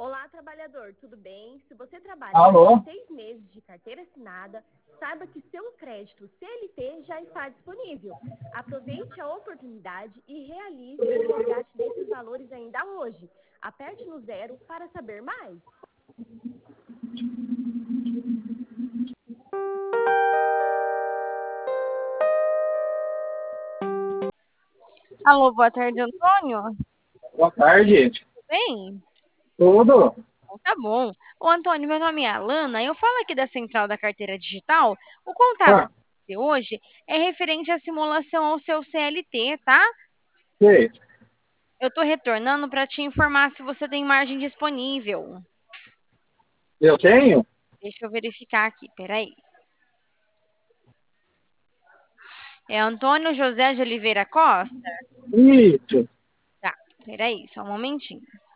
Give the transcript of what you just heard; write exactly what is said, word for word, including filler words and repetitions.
Olá, trabalhador, tudo bem? Se você trabalha Alô? com seis meses de carteira assinada, saiba que seu crédito C L T já está disponível. Aproveite a oportunidade e realize o resgate desses valores ainda hoje. Aperte no zero para saber mais. Alô, boa tarde, Antônio. Boa tarde. Tudo bem? Tudo? Então tá bom. Ô, Antônio, meu nome é Alana. Eu falo aqui da Central da Carteira Digital. O contato Ah, de hoje é referente à simulação ao seu C L T, tá? sei. Eu tô retornando para te informar se você tem margem disponível. Eu tenho? Deixa eu verificar aqui, peraí. É Antônio José de Oliveira Costa? Isso. Tá, peraí, só um momentinho.